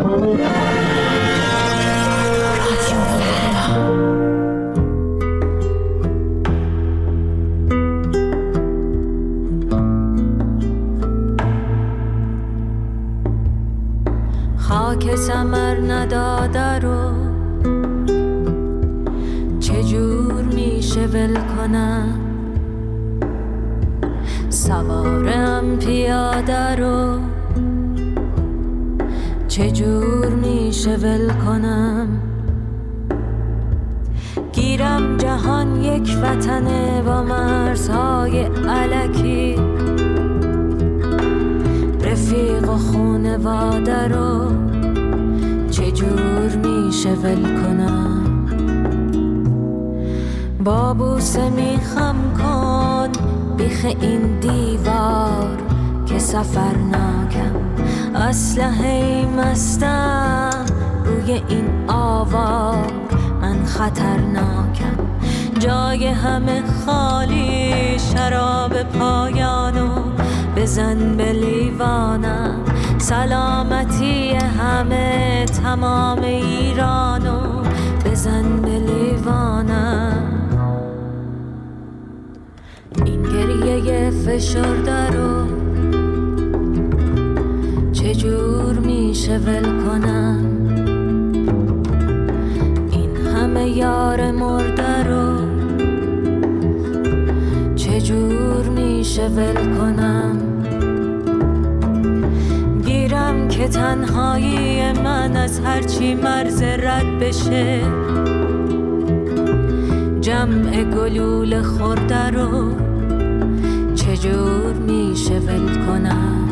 خاک ثمر نداده رو چجور میشه ول کنم؟ سوارم پیاده رو چجور میشه ول کنم؟ گیرم جهان یک وطنه با مرزهای الکی، رفیق و خونواده رو چجور میشه ول کنم؟ با بوسه میخم کن بیخ این دیوار که سفر ناکم، اسلحه مستم روی این آوار، من خطرناکم. جای همه خالی، شراب پایانو بزن به لیوانم، سلامتی همه تمام ایرانو بزن به لیوانم. این گریه فشرده رو چجور میشه ول کنم؟ این همه یار مرده رو چجور میشه ول کنم؟ گیرم که تنهایی من از هرچی مرز رد بشه، جمع گلول خورده رو چجور میشه ول کنم؟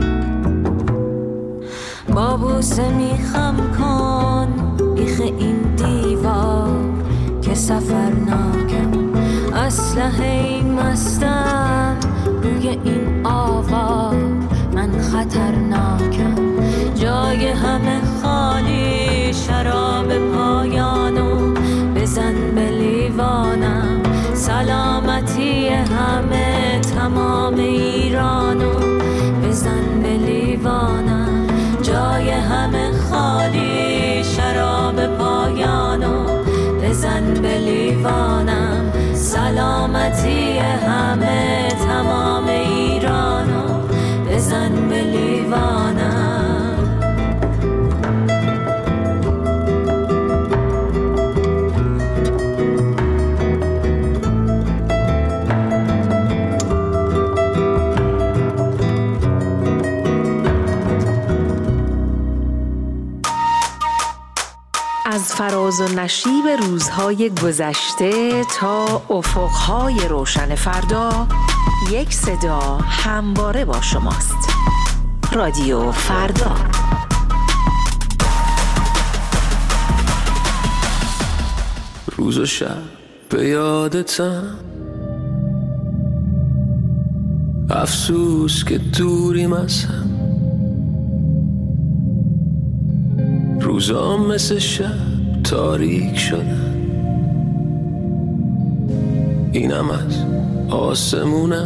با بوسه میخم کن بیخ این دیوار که سفر ناکم، اسلحه مستم روی این آوار، من خطرناکم. جای همه خالی، شراب پایانو بزن به لیوانم، سلامتی همه تمام ایرانو بزن به لیوانم. جای همه خالی، شراب پایانو بزن به لیوانم، سلامتی همه تمام ایرانو بزن به لیوانم. از فراز و نشیب روزهای گذشته تا افقهای روشن فردا، یک صدا همواره با شماست. رادیو فردا. روز و شب به یادتم، افسوس که دوریم از هم، روزا مثل شب تاریک شدن، اینم از آسمونم.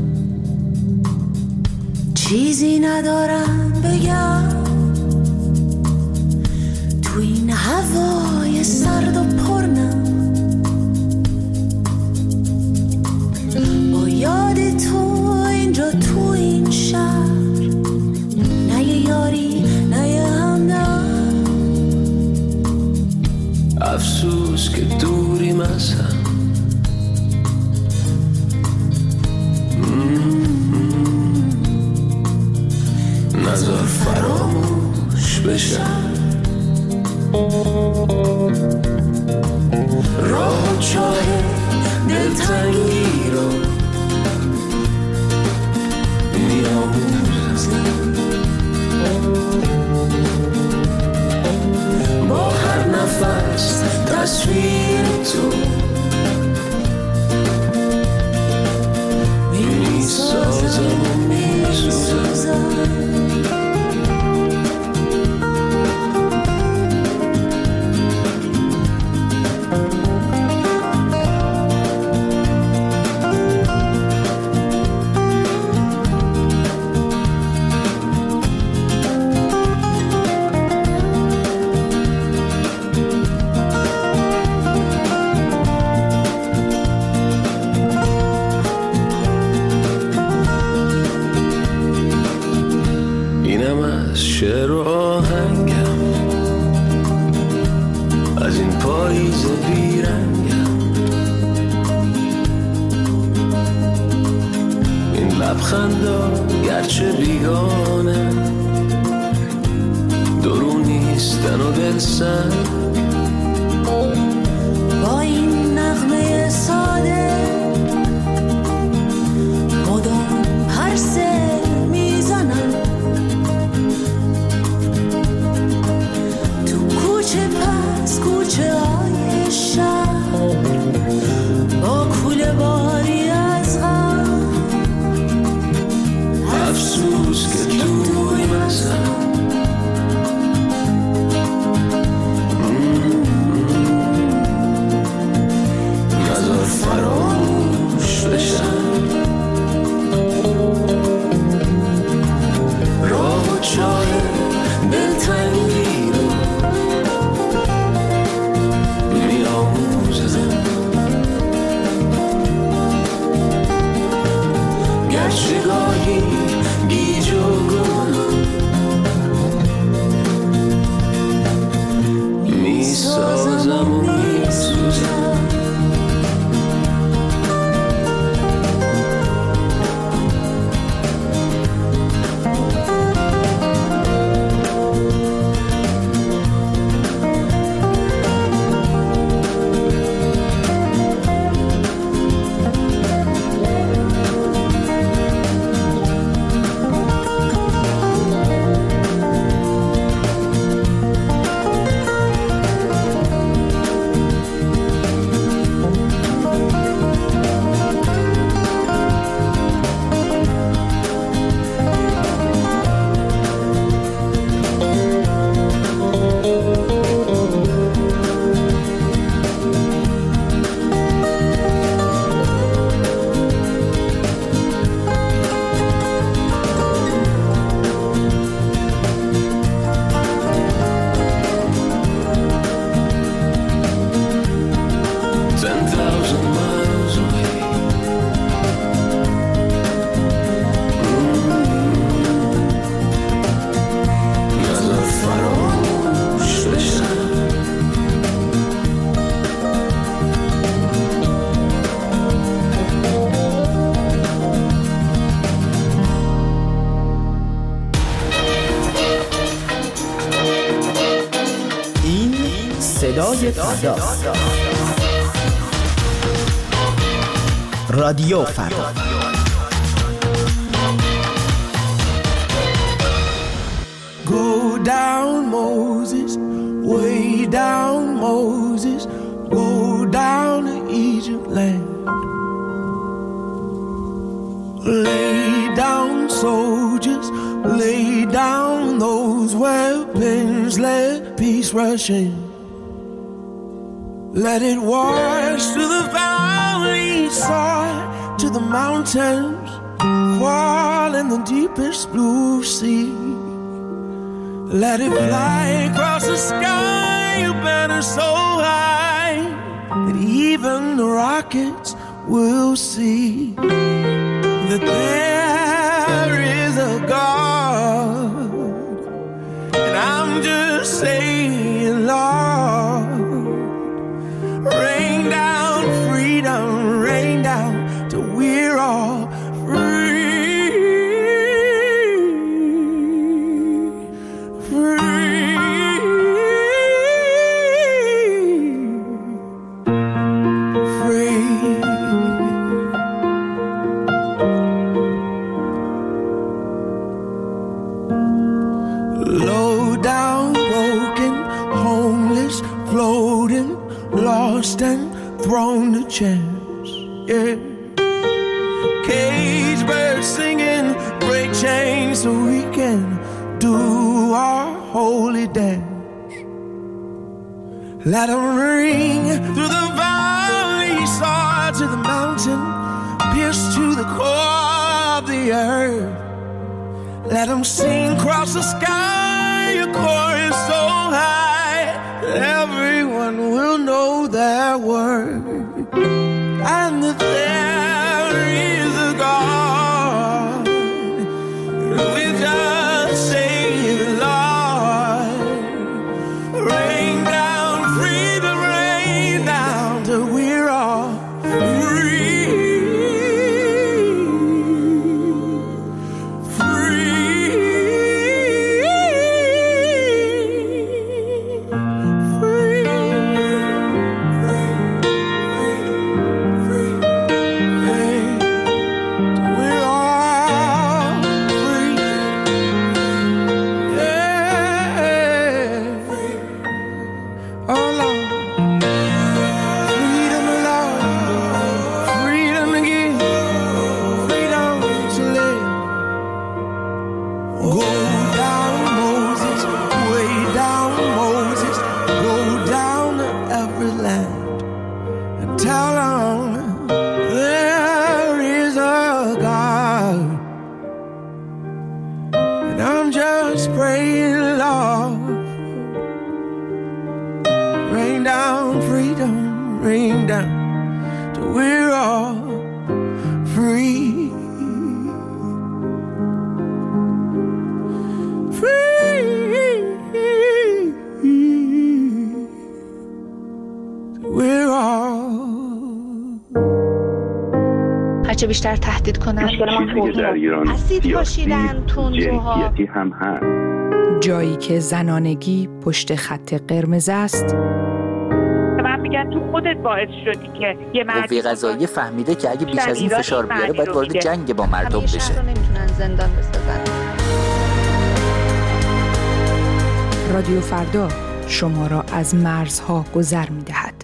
چیزی ندارم بگم تو این هوای سرد و پرنم، با یاد تو اینجا تو این شهر، نه یه یاری نه یه همدم، افسوس که دوریم از هم، نذار فراموش بشم راه چاه دلتنگی رو میاموزم، با هر نفس تصویر تو میسازم و میسوزم. شعر و آهنگم، از این پاییز بیرنگم، این لبخندا گرچه بیگانه درو نیستن و دلسنگ، با این نغمه ساده مدام پرسه میزنم، تو کوچه پس کوچه های شهر با کوله باری از غم، افسوس که دوری مزم، نذار فراموش بشم، راه و چاه دلتنگی رو می‌آموزم، گرچه گاهی گیج و گمم می‌سازم و می‌سوزم. صدای فردا، رادیو فردا. Go down Moses, way down Moses, go down to Egypt land. Lay down soldiers, lay down those weapons, let peace rush in. Let it wash to the valley side, to the mountains, fall in the deepest blue sea. Let it fly across the sky, a banner so high that even the rockets will see that there is a God. And I'm just saying, Lord, rain down freedom, rain down till we're all free. And thrown a chance, yeah. Cage birds singing, break chains so we can do our holy dance. Let them ring through the valley, soar to the mountain, pierce to the core of the earth. Let them sing across the sky, a chorus so high that everyone will know their word, and that there is a God. We just say, Lord, all. Rain down freedom, rain down till we're all free. هرچه بیشتر تهدید کنن چیزی که در ایران اسید پاشیدن، تندروها، جنسیتی هم هست. جایی که زنانگی پشت خط قرمز است. من میگن تو خودت باعث شدی که یه قوه قضاییه فهمیده که اگه بیش از این فشار بیاره باید وارد جنگ با مردم بشه. همه شهر رو نمیتونن زندان بسازن. رادیو فردا شما را از مرزها گذر می‌دهد.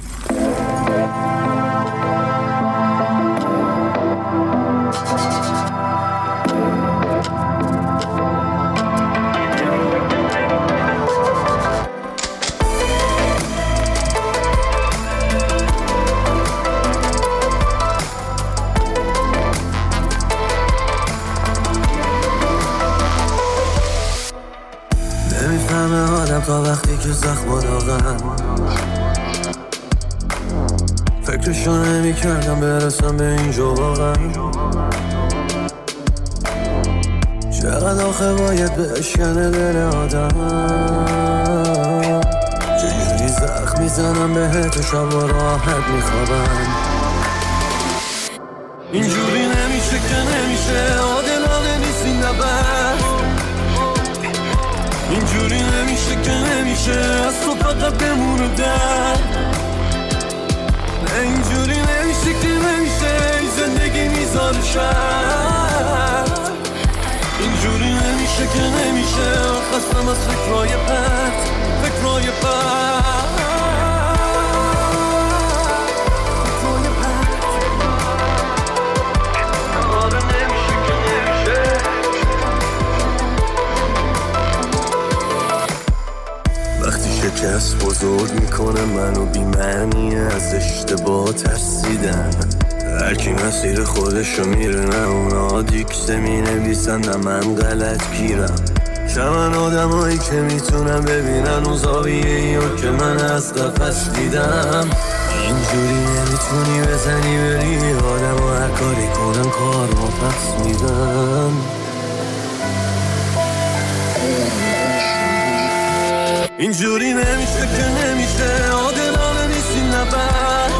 تا وقتی که زخم داغم فکرشو نمی کردم برسم به اینجا واقعا. چقدر آخه باید بشکنه دل آدم، چجوری زخم میزنم بهت و شب و راحت میخوابم. اینجوری نمیشه که نمیشه، عادلانه نیست این نبرد. اینجوری نمیشه که نمیشه، از تو فقط بمونه درد. اینجوری نمیشه که نمیشه، زندگی میذاره شرط. اینجوری نمیشه که نمیشه، خستم از فکرهای پرت، فکرهای پرت. شکست بزرگ میکنه منو بی‌معنی، از اشتباه ترسیدن. هر کی مسیر خودشو میره، نه اونا دیکته مینویسن نه من غلط گیرم. چمن آدمایی که میتونن ببینن اون زاویه‌ایو که من از قفس دیدم. اینجوری نمیتونی بزنی بری آدم و هر کاری کنن کار ما پس میدن. اینجوری نمیشه که نمیشه، عادلانه نیست این نبرد.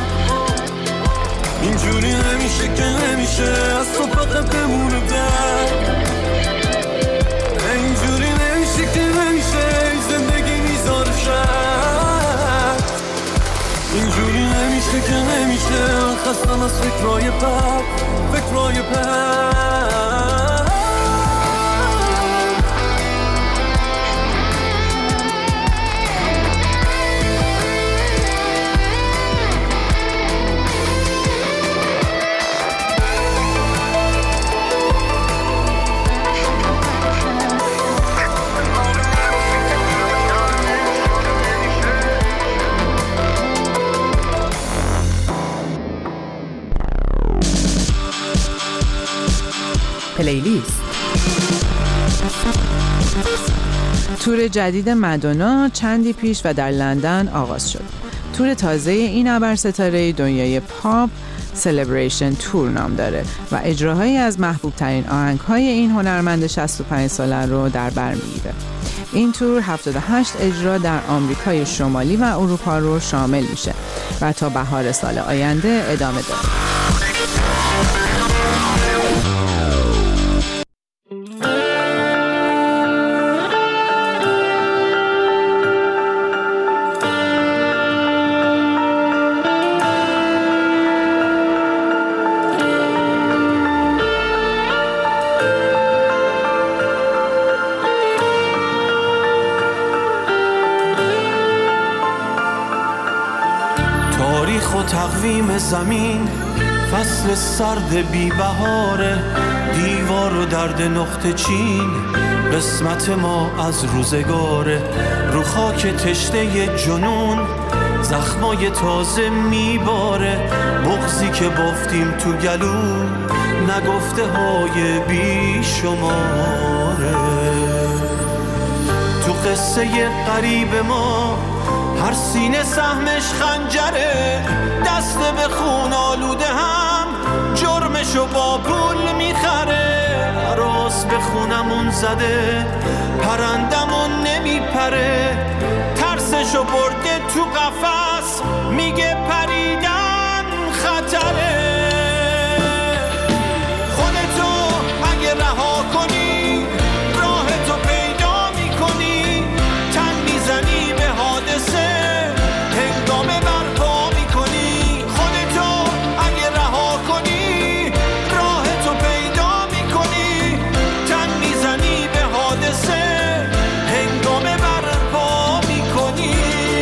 اینجوری نمیشه که نمیشه، از تو فقط بمونه درد. اینجوری نمیشه که نمیشه، زندگی میذاره شرط. اینجوری نمیشه که نمیشه، خستم از فکرهای بد، فکرهای بد. پلیلیست. تور جدید مادونا چندی پیش و در لندن آغاز شد. تور تازه این ابرستاره دنیای پاپ سلبریشن تور نام داره و اجراهایی از محبوب ترین آهنگ‌های این هنرمند 65 ساله رو در بر میگیره. این تور 78 اجرا در آمریکای شمالی و اروپا رو شامل میشه و تا بهار سال آینده ادامه داره. تاریخ و تقویم زمین، فصل سرد بی بهاره، دیوار و درد نقطه چین، قسمت ما از روزگاره. رو خاک تشنه جنون، زخمای تازه میباره، بغضی که بافتیم تو گلو، نگفته های بی شماره. قصه قریب ما، هر سینه سهمش خنجره، دست به خون آلوده هم جرمشو با پول میخره. عروس به خونمون زده، پرندمون نمیپره، ترسشو برده تو قفس، میگه پریدن خطره. خودتو اگه رها کنی، راهتو پیدا میکنی، تن میزنی به حادثه، هنگامه برپا میکنی. خودتو اگه رها کنی، راهتو پیدا میکنی، تن میزنی به حادثه، هنگامه برپا میکنی.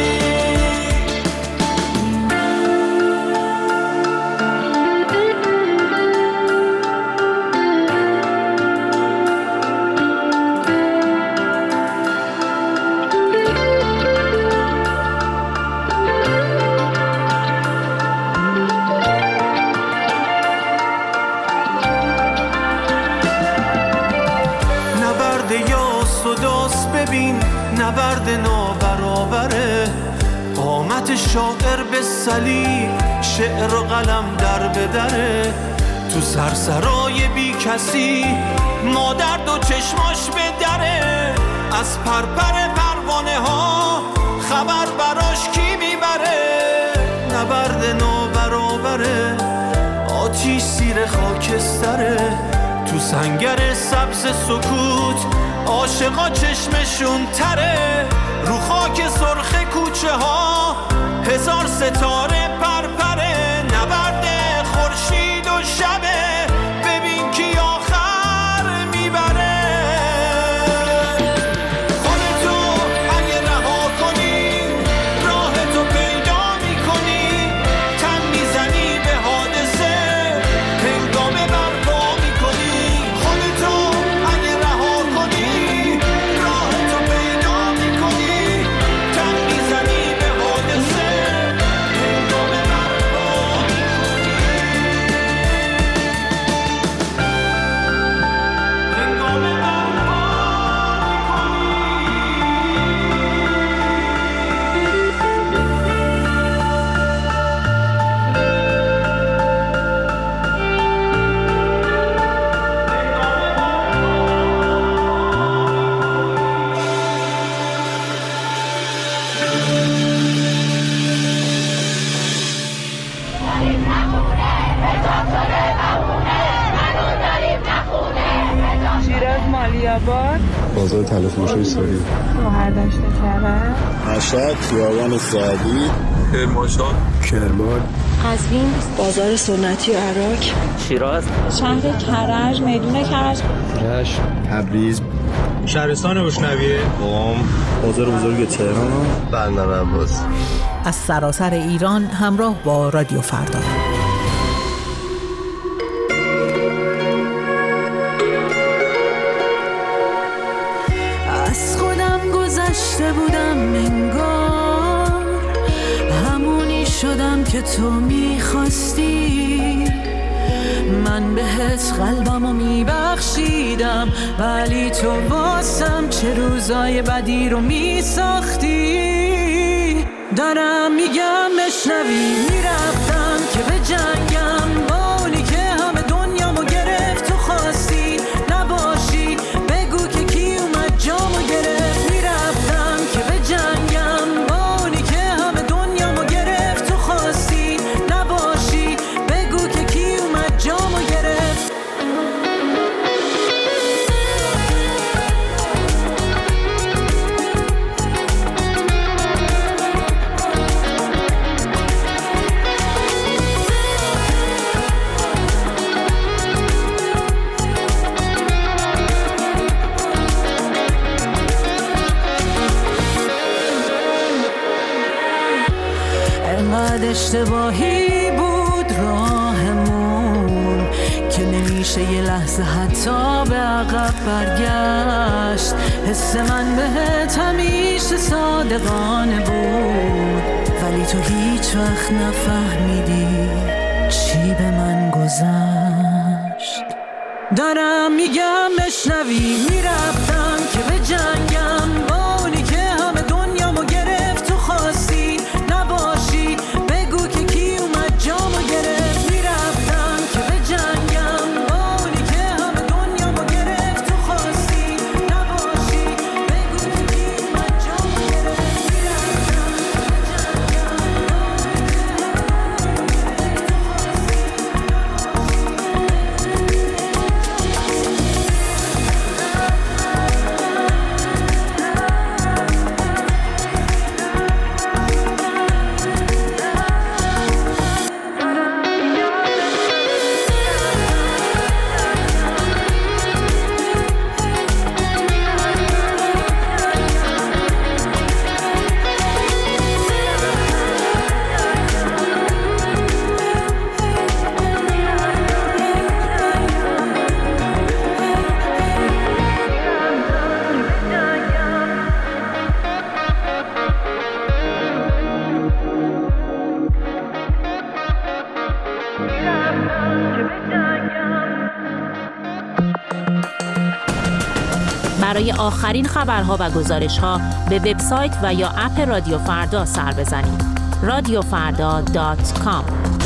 ببین نبرد نابرابره، قامت شاعر به صلیب، شعر و قلم در بدره. تو سرسرای بی کسی مادر دو چشماش به دره، از پرپر پروانه ها خبر براش کی میبره. نبرد نابرابره، آتیش زیر خاکستره، تو سنگر سبز سکوت عاشقا چشمشون تره. رو خاک سرخ کوچه ها هزار ستاره پرپره. نبرد خورشید و شبه، ببین کی آخر میبره. خودتو اگه رها کنی، راهتو پیدا میکنی، تن میزنی به حادثه، هنگامه برپا میکنی. خودتو اگه رها کنی، راهتو پیدا میکنی، تن میزنی به حادثه، هنگامه برپا میکنی. هنگامه برپا شیراز مالیاباد، بازار تلفروشی ساری، شهردشت کرد، مشهد، خیابان سعدی، کرمانشاه، کرمان، قزوین، بازار سنتی عراق، شیراز، شهر کرج، میدون کرج، رشت، تبریز، شهرستان بشنویه، قم، بازار بزرگ تهران، بندر عباس. از سراسر ایران همراه با رادیو فردا. از خودم گذشته بودم انگار، همونی شدم که تو میخواستی. من بهت قلبمو میبخشیدم، ولی تو واسم چه روزای بدی رو میساختی. دارم میگم بشنوی، میرفتم که به جنگم با اونی که همه دنیامو گرفت. تو خواستی نباشی، بگو که کی اومد جامو گرفت. میرفتم که به جنگم با اونی که همه دنیامو گرفت. تو خواستی نباشی، بگو که کی اومد جامو گرفت. انقدر اشتباهی بود راهمون که نمیشه یه لحظه حتی به عقب برگشت. حس من بهت همیشه صادقانه بود، ولی تو هیچ وقت نفهمیدی چی به من گذشت. دارم میگم بشنوی، میرفتم که به جنگم با اونی برای آخرین خبرها و گزارش‌ها به وبسایت و یا اپ رادیو فردا سر بزنید. radiofarda.com.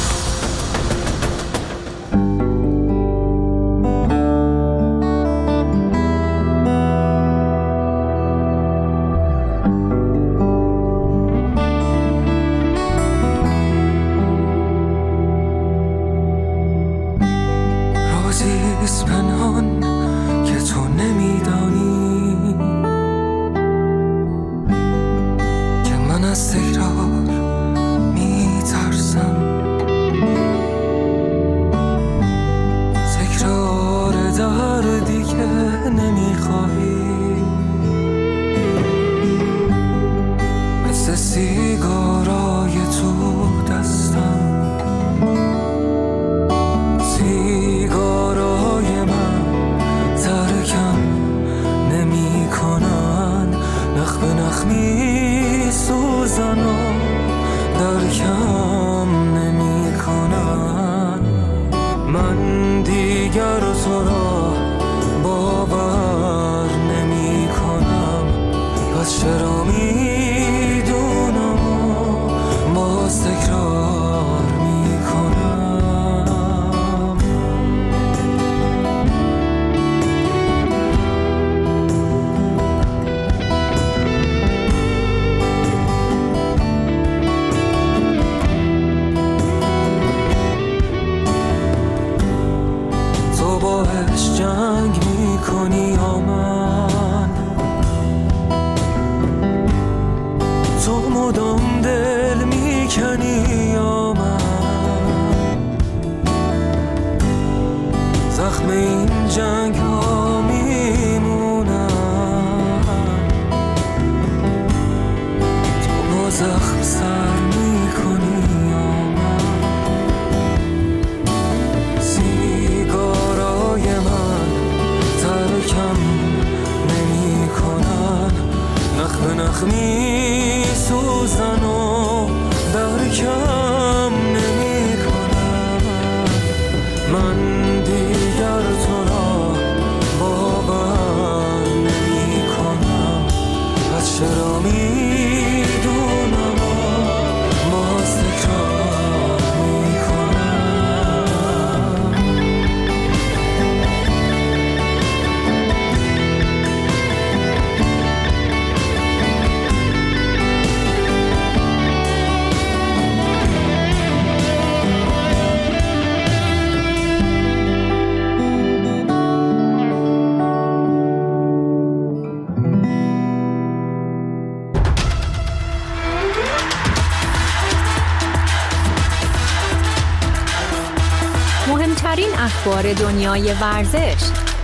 مهمترین اخبار دنیای ورزش،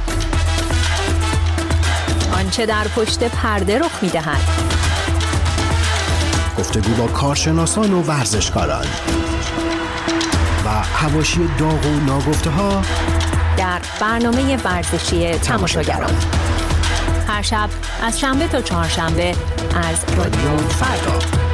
آنچه در پشت پرده رخ می‌دهد، گفتگو با کارشناسان و ورزشکاران و حواشی داغ و ناگفته‌ها در برنامه ورزشی تماشاگران، هر شب از شنبه تا چهارشنبه از رادیو فردا.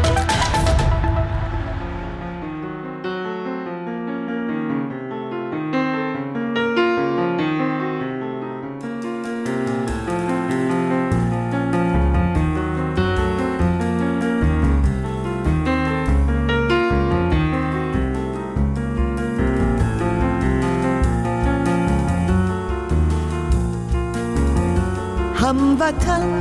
هموطن،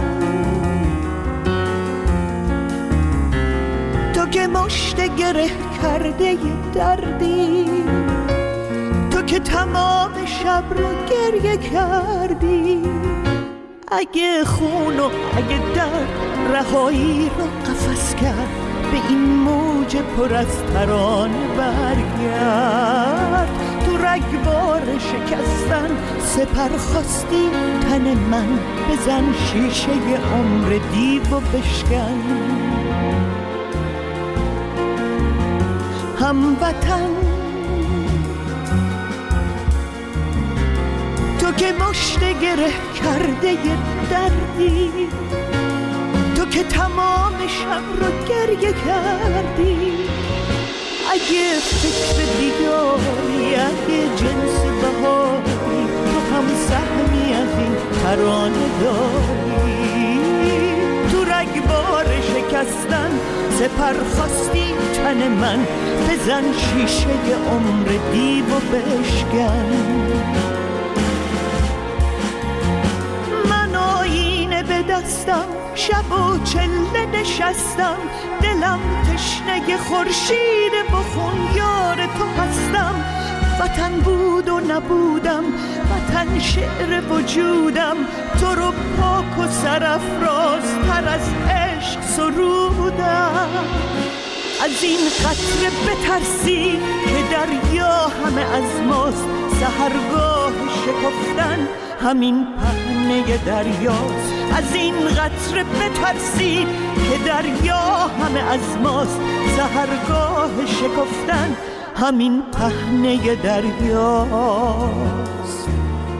تو که مشت گره کرده دردی، تو که تمام شب رو گریه کردی، اگه خون و اگه درد رهایی رو قفس کرد، به این موج پر از ترانه برگرد. تو رگبار شکستن سپر خواستی تن من، بزن شیشه عمر دیو و بشکن. هموطن، تو که مشت گره کرده دردی، تو که تمام شب رو گریه کردی، اگه فکر دیداری، اگه جنس بهاری، تو هم سهمی از این ترانه داری. تو رگبار شکستن سپر خواستی تن من، بزن شیشه عمر دیو و بشکن. من آینه به دستم، شب و چله نشستم، دلم تشنه خورشید بخون یار تو هستم. وطن بود و نبودم، وطن شعر وجودم، تو رو پاک و سرافراز تر از عشق سرودم. از این قطره بترسی که دریا همه از ماست، سحرگاه شکفتن همین پهنه دریاست. از این قطره بترسی که دریا همه از ماست، سحرگاه شکفتن همین پهنه دریاست.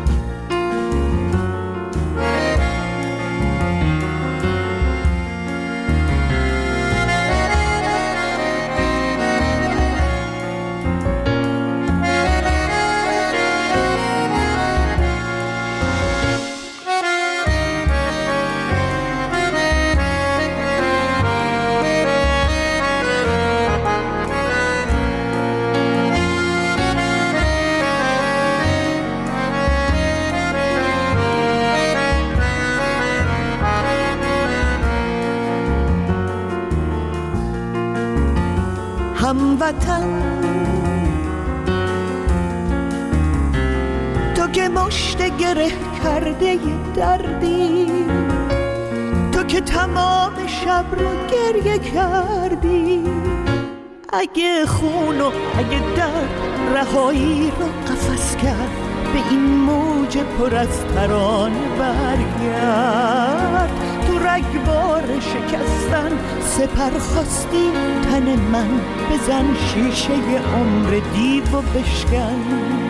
هموطن تو که مشت گره کرده دردی، تو که تمام شب رو گریه کردی. اگه خون و اگه درد رهایی رو قفس کرد، به این موج پر از ترانه برگرد. تو رگبار شکستن سپر خواستی تن من، بزن شیشه عمر دیو و بشکن.